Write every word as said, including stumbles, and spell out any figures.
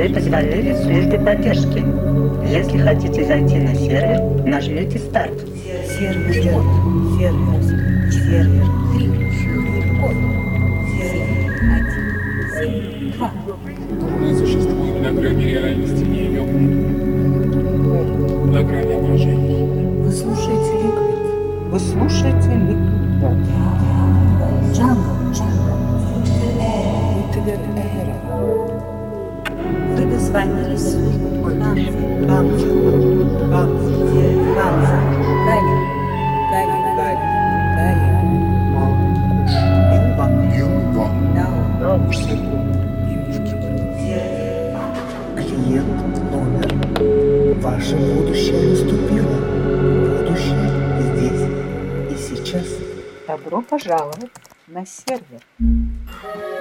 Вы позвонили в службе поддержки. Если хотите зайти на сервер, нажмите «Старт». Сервер, сервер, сервер, три, код, сервер, один, семь, два. Мы существуем на грани реальности и ее на грани отражений. Вы слушаете Liquid. Вы слушаете Liquid. Джангл, джангл. Вы дозвонились в службу Ганза. Ганза. Ганза. Ганза. Далее. Далее. Далее. Далее. Юга. Юга. Дао. Клиент номер. Ваше будущее наступило. Будущее здесь и сейчас. Добро пожаловать на сервер.